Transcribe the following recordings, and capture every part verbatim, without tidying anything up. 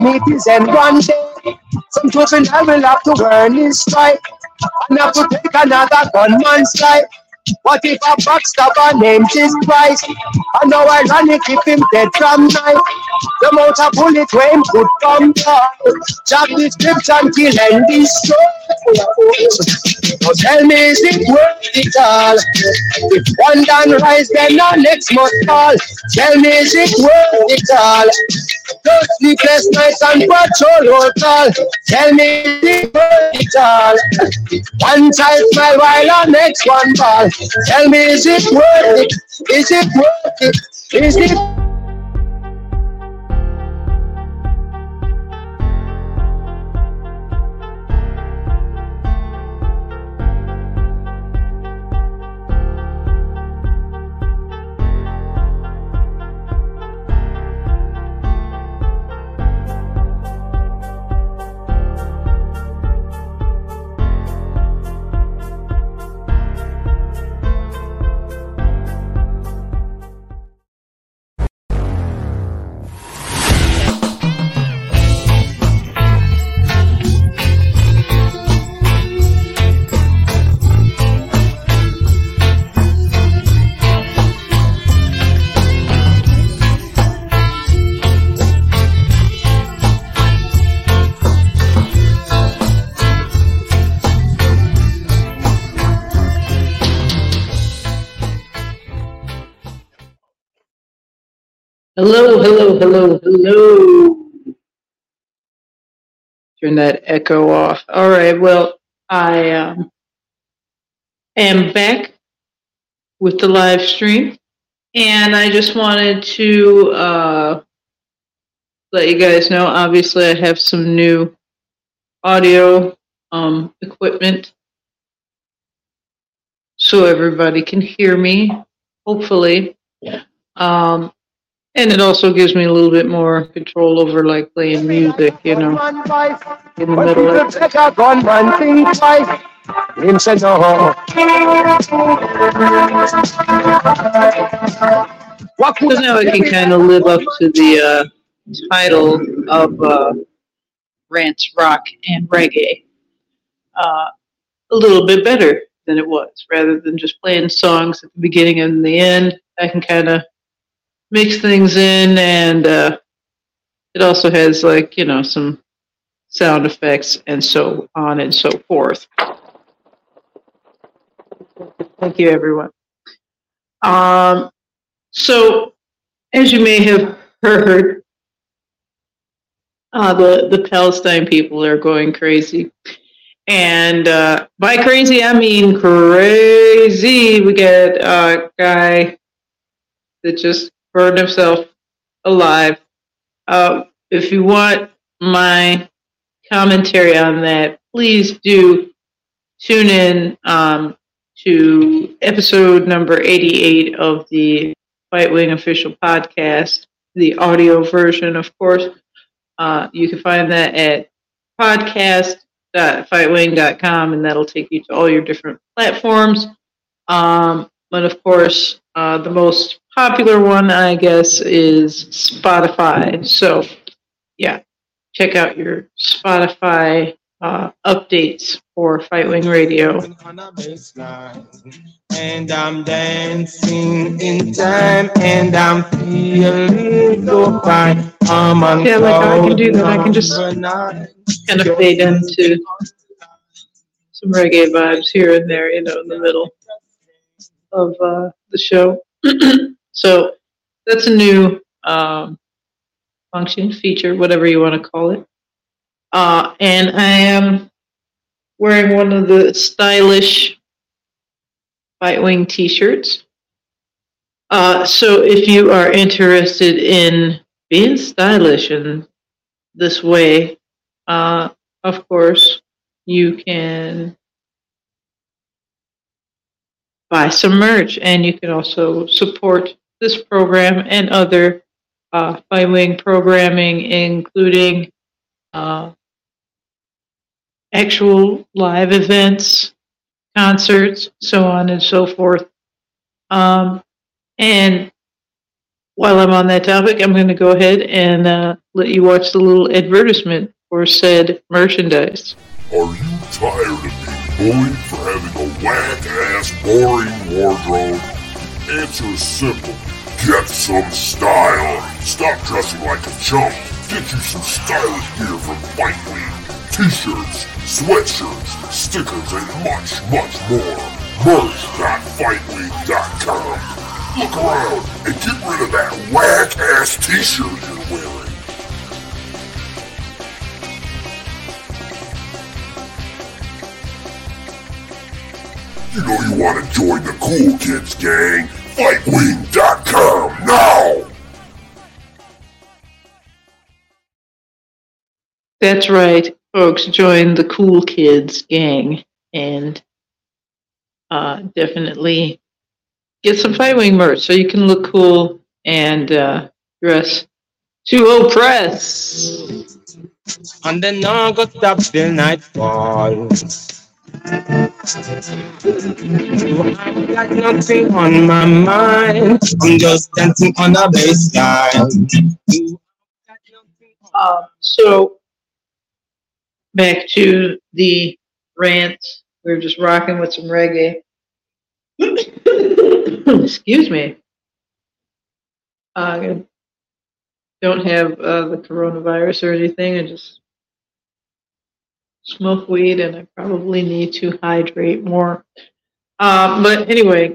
It is and one day, some juvenile will have to earn his strike and have to take another gunman's life. What if a backstabber names his price? And now ironic if him dead from knife. The amount of bullet where him could come down. Jack the script and kill and destroy. So tell me, is it worth it all? If one done rise, then the next must fall. Tell me, is it worth it all? Those sleepless nights and patrol roll call. Tell me, is it worth it all? One child smile while the next one ball. Tell me, is it worth it? Is it worth it? Is it? Hello, hello, hello, hello. Turn that echo off. All right, well, I um, am back with the live stream, and I just wanted to uh, let you guys know, obviously, I have some new audio um, equipment so everybody can hear me, hopefully. Um, And it also gives me a little bit more control over, like, playing music, you know, in the middle of it. Because now I can kind of live up to the uh, title of uh, Rants, Rock, and Reggae uh, a little bit better than it was. Rather than just playing songs at the beginning and the end, I can kind of mix things in, and uh, it also has, like, you know, some sound effects and so on and so forth. Thank you, everyone. Um, so, as you may have heard, uh, the, the Palestine people are going crazy. And uh, by crazy, I mean crazy. We got a guy that just burned himself alive. Uh, if you want my commentary on that, please do tune in um, to episode number eighty-eight of the Fight Wing official podcast, the audio version, of course. Uh, you can find that at podcast dot fight wing dot com, and that'll take you to all your different platforms. Um, but of course, uh, the most popular one, I guess, is Spotify. So, yeah, check out your Spotify uh, updates for Fight Wing Radio. And I'm dancing in time, and I'm feeling so fine. I'm on yeah, like I can do that. I can just kind of fade into some reggae vibes here and there, you know, in the middle of uh, the show. So that's a new um, function, feature, whatever you want to call it. Uh, and I am wearing one of the stylish Fight Wing t-shirts. Uh, so if you are interested in being stylish in this way, uh, of course, you can buy some merch, and you can also support this program and other uh, Fight Wing programming, including uh, actual live events, concerts, so on and so forth. Um, and while I'm on that topic, I'm going to go ahead and uh, let you watch the little advertisement for said merchandise. Are you tired of being bullied for having a whack-ass, boring wardrobe? Answer is simple. Get some style. Stop dressing like a chump. Get you some stylish gear from Fightwing. T-shirts, sweatshirts, stickers, and much, much more. merch dot fightwing dot com. Look around and get rid of that whack-ass t-shirt you're wearing. You know you want to join the cool kids gang. Fightwing dot com now! That's right, folks. Join the cool kids gang and uh, definitely get some Fightwing merch so you can look cool and uh, dress to oppress. And then I got up till nightfall. I got nothing on my mind. I'm just dancing on the baseline. Uh, so, back to the rant. We were just rocking with some reggae. Excuse me. Uh, I don't have uh, the coronavirus or anything. I just smoke weed, and I probably need to hydrate more. Uh, but anyway,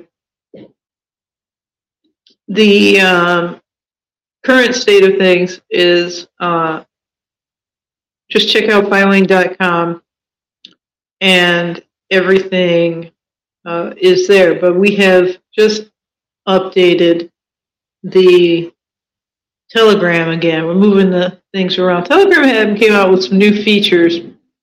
the um, current state of things is uh, just check out Fightwing dot com, and everything uh, is there. But we have just updated the Telegram again. We're moving the things around. Telegram had came out with some new features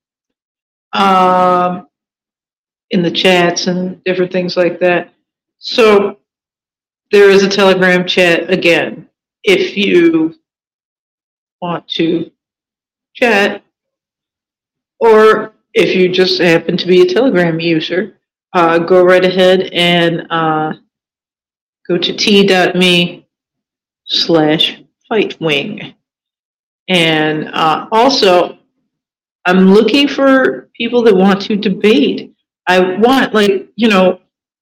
um, in the chats and different things like that. So there is a Telegram chat again. If you want to chat, or if you just happen to be a Telegram user, uh, go right ahead and uh, go to t.me slash fightwing. And uh, also, I'm looking for people that want to debate. I want, like, you know,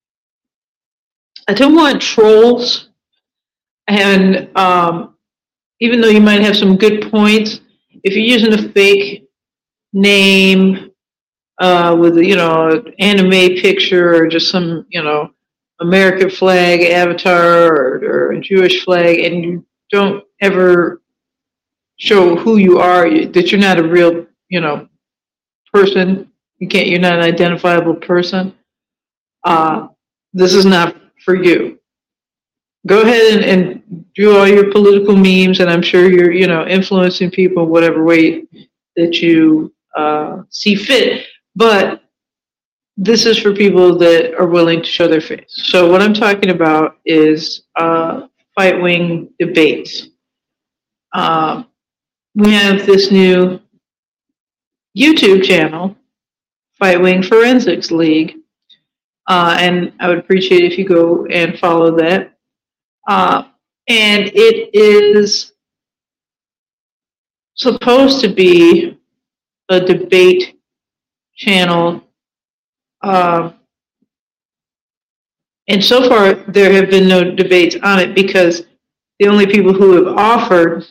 I don't want trolls. And um, even though you might have some good points, if you're using a fake name uh, with, you know, anime picture or just some, you know, American flag avatar or, or a Jewish flag, and you don't ever show who you are, that you're not a real, you know, person, you can't, you're not an identifiable person, uh, this is not for you. Go ahead and, and do all your political memes, and I'm sure you're, you know, influencing people in whatever way that you uh, see fit. But this is for people that are willing to show their face. So what I'm talking about is uh, Fightwing debates. Um, we have this new YouTube channel, Fightwing Forensics League, uh, and I would appreciate if you go and follow that. Uh, and it is supposed to be a debate channel, uh, and so far there have been no debates on it because the only people who have offered,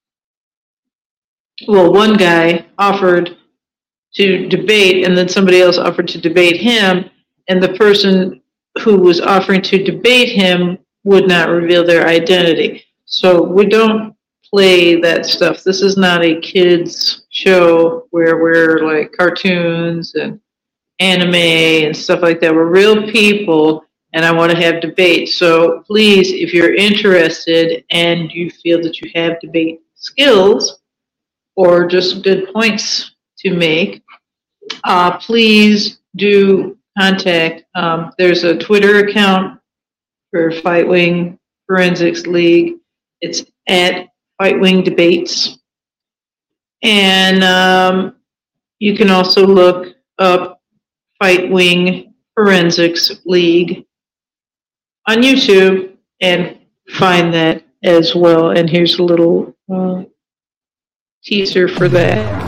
well, one guy offered to debate, and then somebody else offered to debate him, and the person who was offering to debate him would not reveal their identity. So we don't play that stuff. This is not a kids show where we're like cartoons and anime and stuff like that. We're real people, and I want to have debate. So please, if you're interested and you feel that you have debate skills or just good points to make, uh, please do contact. Um, there's a Twitter account for Fightwing Forensics League. It's at Fightwing Debates. And um, you can also look up Fightwing Forensics League on YouTube and find that as well. And here's a little uh, teaser for that.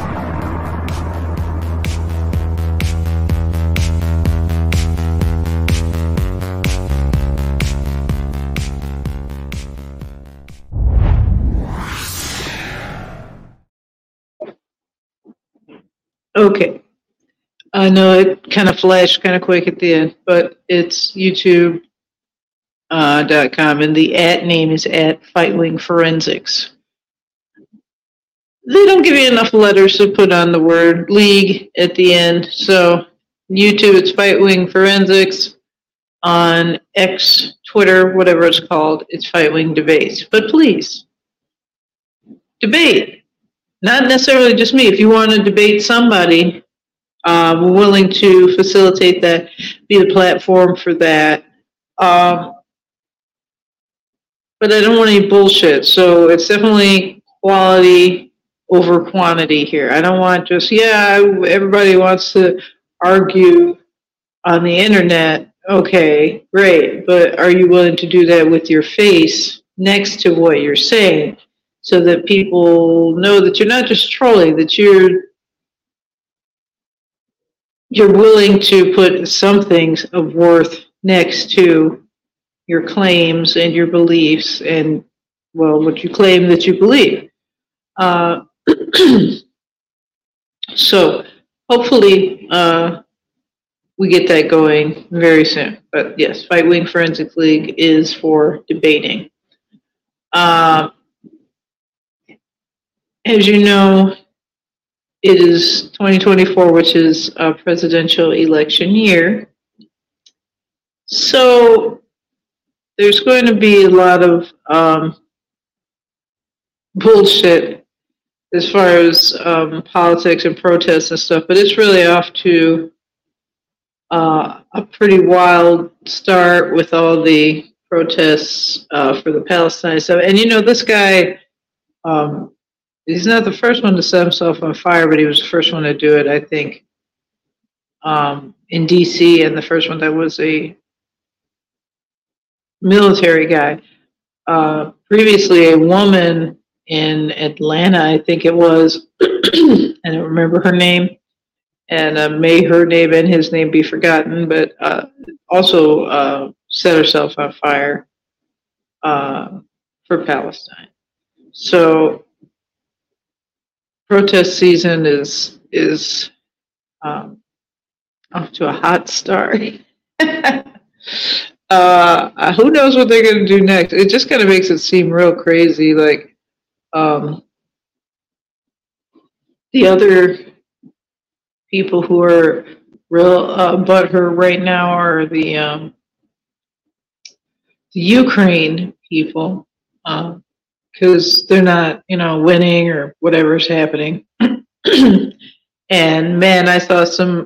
Okay. I know it kind of flashed kind of quick at the end, but it's YouTube uh, dot com, and the at name is at Fightwing Forensics. They don't give you enough letters to put on the word league at the end, so YouTube, it's Fightwing Forensics. On X, Twitter, whatever it's called, it's Fightwing Debates. But please, debate. Not necessarily just me. If you want to debate somebody, uh, we're willing to facilitate that, be the platform for that. Um, but I don't want any bullshit. So it's definitely quality over quantity here. I don't want just, yeah, everybody wants to argue on the internet. Okay, great. But are you willing to do that with your face next to what you're saying? So that people know that you're not just trolling, that you're you're willing to put some things of worth next to your claims and your beliefs and, well, what you claim that you believe. Uh, so hopefully uh, we get that going very soon. But yes, Fightwing Forensic League is for debating. Uh, As you know, it is twenty twenty-four, which is a presidential election year. So there's going to be a lot of um, bullshit as far as um, politics and protests and stuff, but it's really off to uh, a pretty wild start with all the protests uh, for the Palestine stuff. And you know, this guy, um, he's not the first one to set himself on fire, but he was the first one to do it, I think, um, in D C, and the first one that was a military guy. Uh, previously, a woman in Atlanta, I think it was, I don't remember her name, and uh, may her name and his name be forgotten, but uh, also uh, set herself on fire uh, for Palestine. So protest season is is um, off to a hot start. uh, who knows what they're going to do next? It just kind of makes it seem real crazy. Like um, the other people who are real uh, butthurt right now are the um, the Ukraine people. Um, because they're not, you know, winning or whatever's happening. And man, I saw some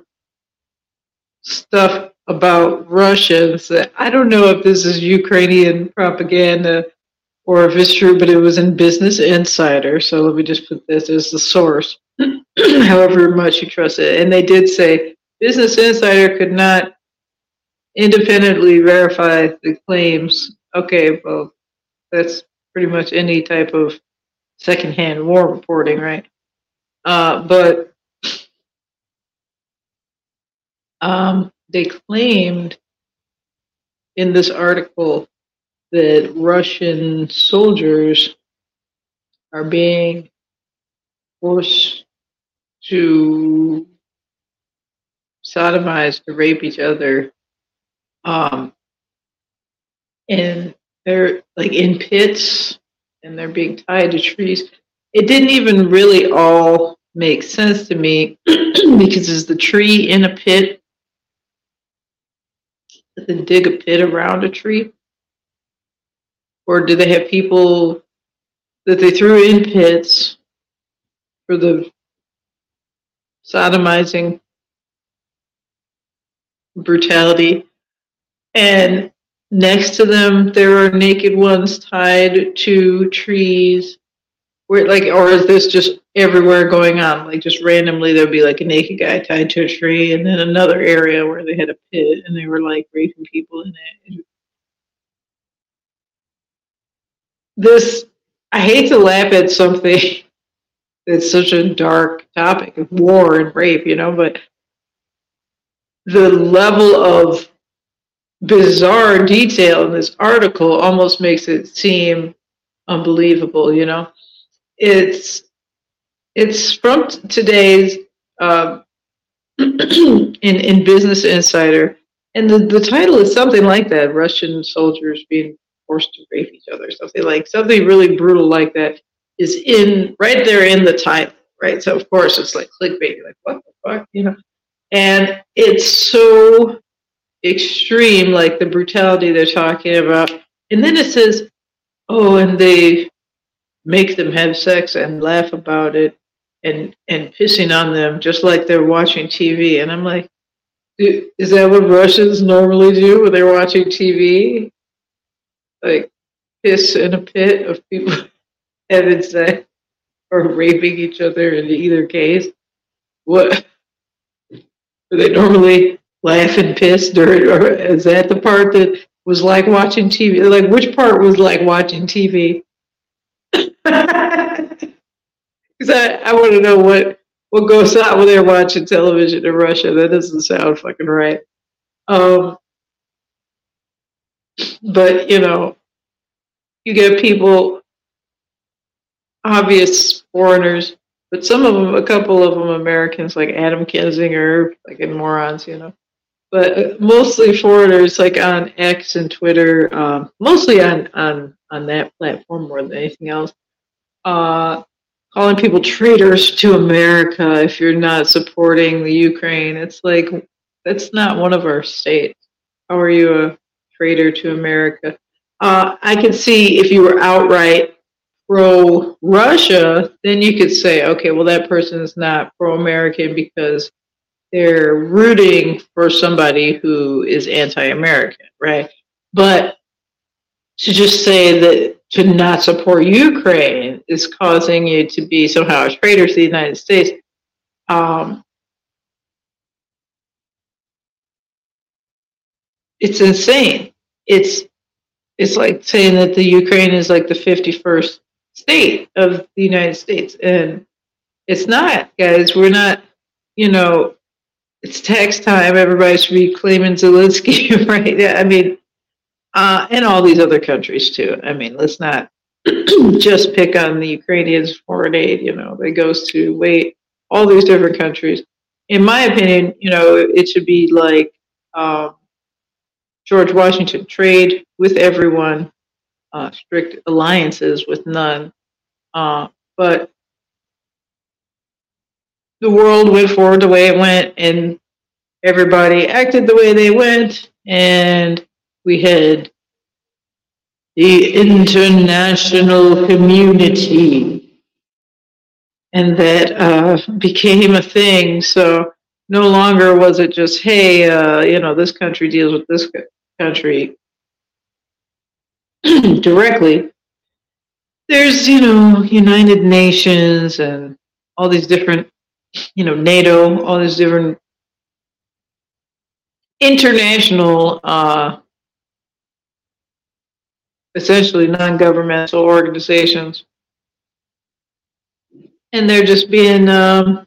stuff about Russians that I don't know if this is Ukrainian propaganda or if it's true, but it was in Business Insider. So let me just put this as the source, however much you trust it. And they did say Business Insider could not independently verify the claims. Okay, well, that's pretty much any type of secondhand war reporting, right? Uh, but um, they claimed in this article that Russian soldiers are being forced to sodomize, to rape each other, um, and they're like in pits and they're being tied to trees. It didn't even really all make sense to me because is the tree in a pit? Did they dig a pit around a tree? Or do they have people that they threw in pits for the sodomizing brutality? And next to them, there are naked ones tied to trees. Where, like, or is this just everywhere going on? Like, just randomly, there'll be like a naked guy tied to a tree, and then another area where they had a pit and they were like raping people in it. this, I hate to laugh at something that's such a dark topic of war and rape, you know, but the level of bizarre detail in this article almost makes it seem unbelievable, you know. It's it's from t- today's uh, in in Business Insider, and the, the title is something like that: Russian soldiers being forced to rape each other, something like something really brutal like that is in right there in the title, right? So of course it's like clickbait, you're like what the fuck, you know, and it's so extreme, like the brutality they're talking about. And then it says, oh, and they make them have sex and laugh about it and and pissing on them just like they're watching T V. And I'm like, is that what Russians normally do when they're watching T V? Like piss in a pit of people having sex or raping each other in either case? What do they normally laugh and piss during, or is that the part that was like watching T V? Like, which part was like watching T V? Because I, I want to know what, what goes on when they're watching television in Russia. That doesn't sound fucking right. Um, but, you know, you get people, obvious foreigners, but some of them, a couple of them Americans, like Adam Kinzinger, fucking morons, you know. But mostly foreigners, like on X and Twitter, um, mostly on, on, on that platform more than anything else, uh, calling people traitors to America if you're not supporting the Ukraine. It's like, that's not one of our states. How are you a traitor to America? Uh, I can see if you were outright pro-Russia, then you could say, okay, well, that person is not pro-American because they're rooting for somebody who is anti-American, right? But to just say that to not support Ukraine is causing you to be somehow a traitor to the United States, um, it's insane. It's it's like saying that the Ukraine is like the fifty-first state of the United States, and it's not, guys. We're not, you know. It's tax time. Everybody should be claiming Zelensky, right? Yeah, I mean, uh, and all these other countries too. I mean, let's not just pick on the Ukrainians' foreign aid. You know, that goes to wait all these different countries. In my opinion, you know, it should be like um, George Washington: trade with everyone, uh, strict alliances with none. Uh, but the world went forward the way it went, and everybody acted the way they went, and we had the international community, and that uh, became a thing. So no longer was it just, hey, uh, you know, this country deals with this country directly. There's, you know, United Nations and all these different, you know, NATO, all these different international, uh, essentially non-governmental organizations. And they're just being um,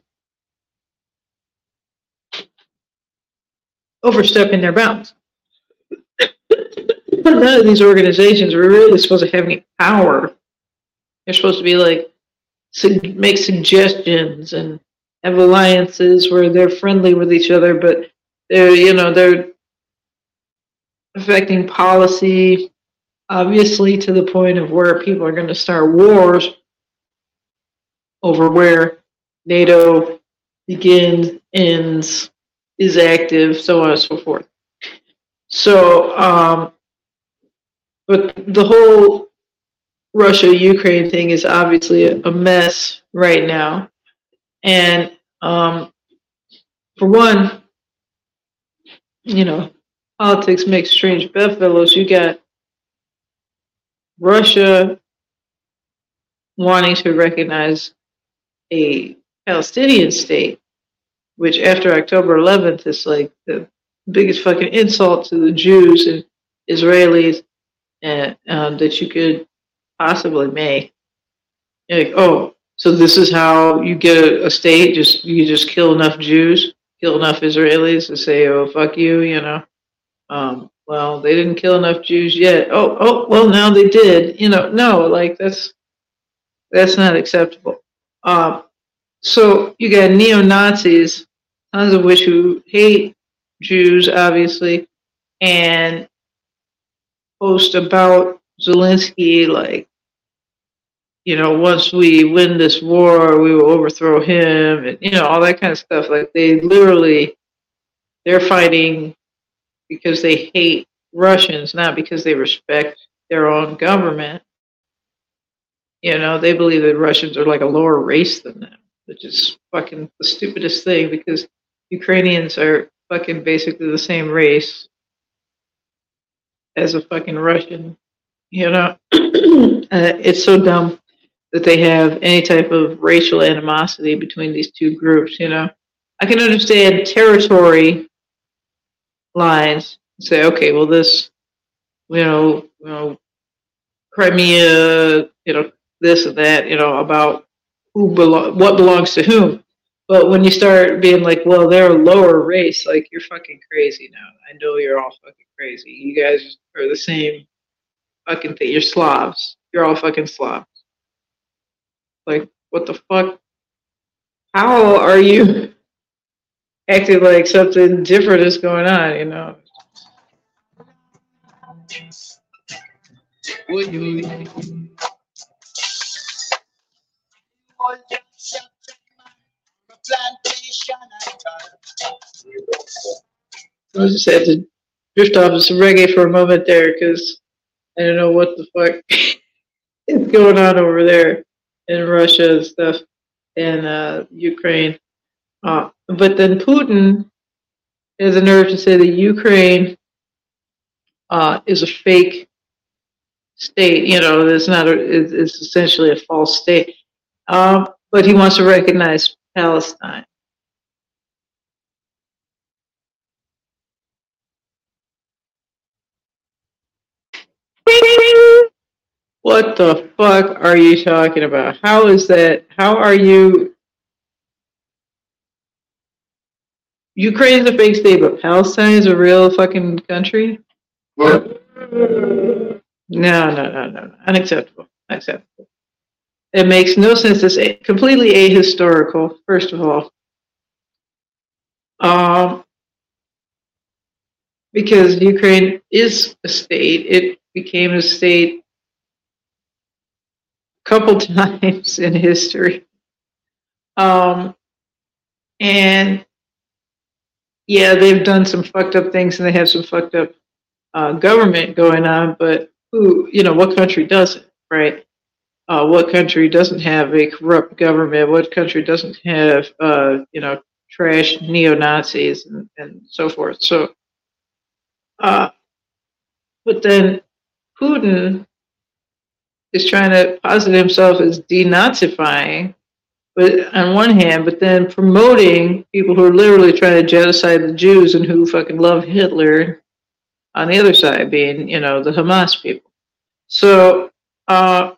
overstepping their bounds. None of these organizations are really supposed to have any power. They're supposed to be like, su- make suggestions and have alliances where they're friendly with each other, but they're, you know, they're affecting policy, obviously, to the point of where people are going to start wars over where NATO begins, ends, is active, so on and so forth. So, um, but the whole Russia-Ukraine thing is obviously a, a mess right now. And um, for one, you know, politics makes strange bedfellows. You got Russia wanting to recognize a Palestinian state, which after October eleventh is like the biggest fucking insult to the Jews and Israelis, and um, that you could possibly may. You're like, oh, so this is how you get a, a state? Just you just kill enough Jews, kill enough Israelis to say, oh, fuck you, you know? Um, well, they didn't kill enough Jews yet. Oh, oh, well, now they did. You know, no, like that's that's not acceptable. Um, so you got neo-Nazis, tons of which who hate Jews, obviously, and post about Zelensky like, you know, once we win this war, we will overthrow him, and you know, all that kind of stuff. Like they literally, they're fighting because they hate Russians, not because they respect their own government. You know, they believe that Russians are like a lower race than them, which is fucking the stupidest thing because Ukrainians are fucking basically the same race as a fucking Russian. You know, uh, it's so dumb that they have any type of racial animosity between these two groups. You know, I can understand territory lines. Say, okay, well, this, you know, you know, Crimea, you know, this and that, you know, about who belo- what belongs to whom. But when you start being like, well, they're a lower race, like you're fucking crazy now. I know you're all fucking crazy. You guys are the same fucking thing. You're Slavs. You're all fucking Slavs. Like, what the fuck? How are you acting like something different is going on, you know? I just had to drift off of some reggae for a moment there because I don't know what the fuck is going on over there in Russia and stuff and uh, Ukraine. Uh, but then Putin has the nerve to say that Ukraine uh, is a fake state. You know, it's not. A, it's, it's essentially a false state. Um, but he wants to recognize Palestine. What the fuck are you talking about? How is that? How are you? Ukraine's a fake state, but Palestine is a real fucking country? No, no, no, no, no. Unacceptable. Unacceptable. It makes no sense. It's a- completely ahistorical, first of all. Um, because Ukraine is a state. It became a state a couple times in history. Um, and yeah, they've done some fucked up things and they have some fucked up uh, government going on, but who, you know, what country doesn't, right? Uh, what country doesn't have a corrupt government? What country doesn't have, uh, you know, trash neo-Nazis and, and so forth? So, uh, but then Putin is trying to posit himself as denazifying, but on one hand, but then promoting people who are literally trying to genocide the Jews and who fucking love Hitler on the other side, being, you know, the Hamas people. So uh,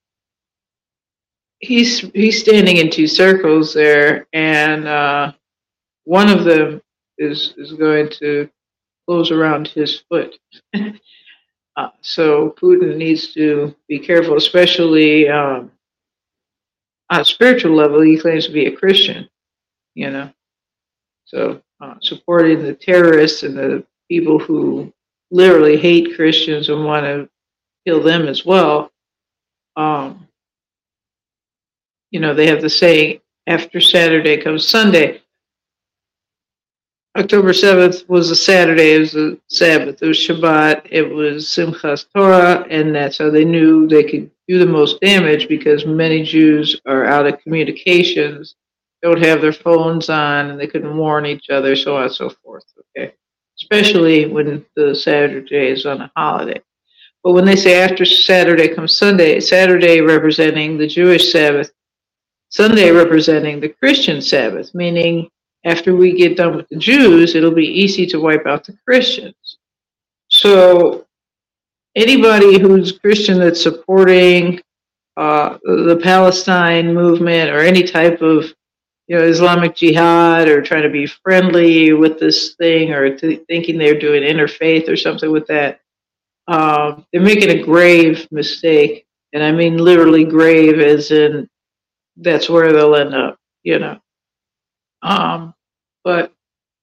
he's he's standing in two circles there, and uh, one of them is is going to close around his foot. uh, so Putin needs to be careful, especially um, on a spiritual level. He claims to be a Christian, you know. So uh, supporting the terrorists and the people who literally hate Christians and want to kill them as well. Um, you know, they have the saying, after Saturday comes Sunday. October seventh was a Saturday, it was a Sabbath, it was Shabbat, it was Simchas Torah, and that's how they knew they could do the most damage because many Jews are out of communications, don't have their phones on, and they couldn't warn each other, so on and so forth, okay? Especially when the Saturday is on a holiday. But when they say after Saturday comes Sunday, Saturday representing the Jewish Sabbath, Sunday representing the Christian Sabbath, meaning after we get done with the Jews, it'll be easy to wipe out the Christians. So anybody who's Christian that's supporting uh, the Palestine movement or any type of, you know, Islamic Jihad, or trying to be friendly with this thing, or th- thinking they're doing interfaith or something with that, um, they're making a grave mistake. And I mean literally grave, as in that's where they'll end up, you know. Um, but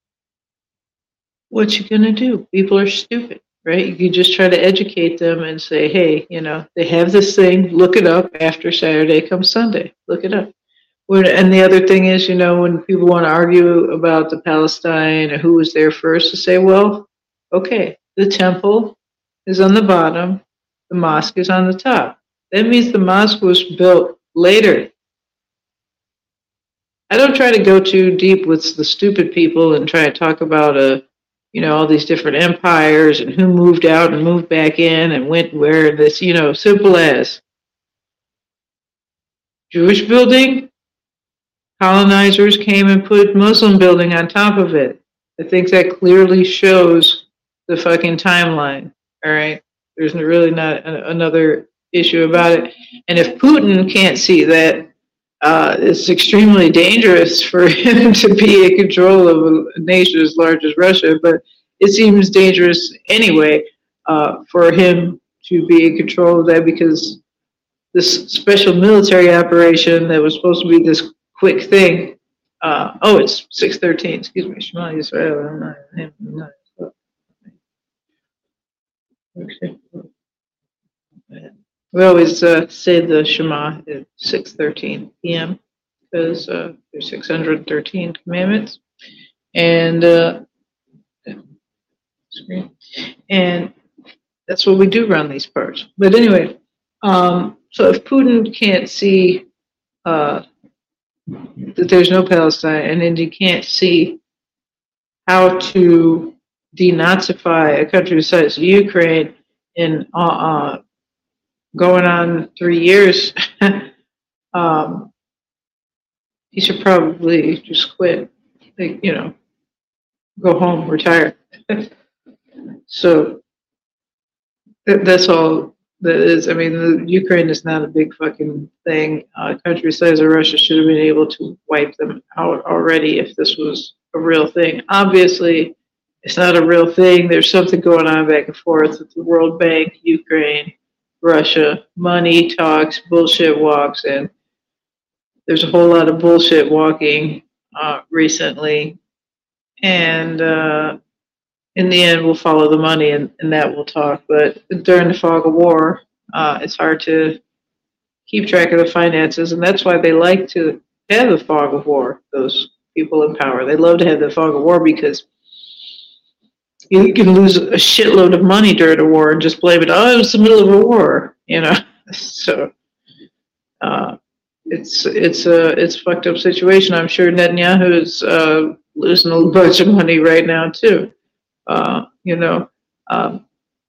what you gonna do? People are stupid, right? You just try to educate them and say, hey, you know, they have this thing, look it up after Saturday comes Sunday. Look it up. When, and the other thing is, you know, when people want to argue about the Palestine or who was there first, to say, well, okay, the temple is on the bottom, the mosque is on the top. That means the mosque was built later. I don't try to go too deep with the stupid people and try to talk about a, you know, all these different empires and who moved out and moved back in and went where. This, you know, simple as Jewish building. Colonizers came and put Muslim building on top of it. I think that clearly shows the fucking timeline. All right. There's really not a, another issue about it. And if Putin can't see that, uh, it's extremely dangerous for him to be in control of a nation as large as Russia. But it seems dangerous anyway uh, for him to be in control of that, because this special military operation that was supposed to be this quick thing. Uh, oh, it's six thirteen. Excuse me. Shema Yisrael. I'm not, I'm not. Okay. We always uh, say the Shema at six thirteen p.m. because uh, there's six hundred thirteen commandments, and uh, and that's what we do around these parts. But anyway, um, so if Putin can't see uh, that there's no Palestine, and then you can't see how to denazify a country the size of Ukraine in uh, uh, going on three years, um, he should probably just quit. Like, you know, go home, retire. So that, that's all that is. I mean, the, Ukraine is not a big fucking thing. Uh, a country the size of Russia should have been able to wipe them out already if this was a real thing. Obviously, it's not a real thing. There's something going on back and forth with the World Bank, Ukraine, Russia, money talks, bullshit walks, and there's a whole lot of bullshit walking uh, recently. And uh, in the end, we'll follow the money, and, and that will talk. But during the fog of war, uh, it's hard to keep track of the finances, and that's why they like to have the fog of war, those people in power. They love to have the fog of war because you can lose a shitload of money during a war and just blame it, oh, it's the middle of a war, you know? So uh, it's it's a it's a fucked up situation. I'm sure Netanyahu is uh, losing a bunch of money right now, too. Uh, you know, um,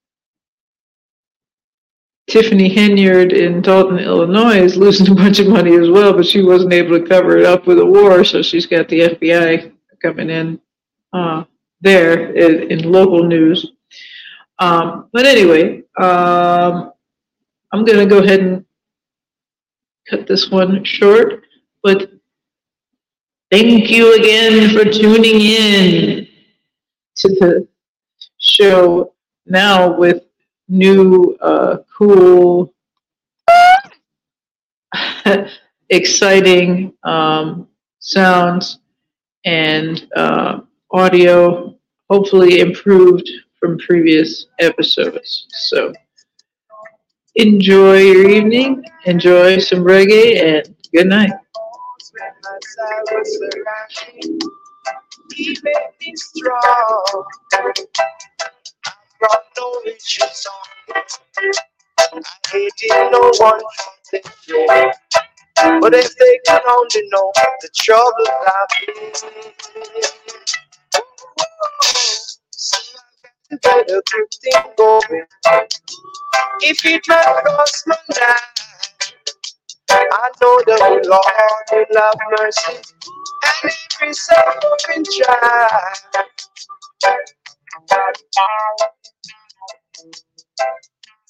Tiffany Henyard in Dalton, Illinois is losing a bunch of money as well, but she wasn't able to cover it up with a war, so she's got the F B I coming in uh, there in, in local news. Um, but anyway, um, I'm going to go ahead and cut this one short, but thank you again for tuning in to the show now with new, uh, cool, exciting um, sounds and uh, audio, hopefully improved from previous episodes. So enjoy your evening, enjoy some reggae, and good night. He made me strong. Brought no riches on. I hated no one for them. But if they can only know the troubles I've been, so better keep things going. If it not cost my life, I know the Lord will have mercy, and every suffering child.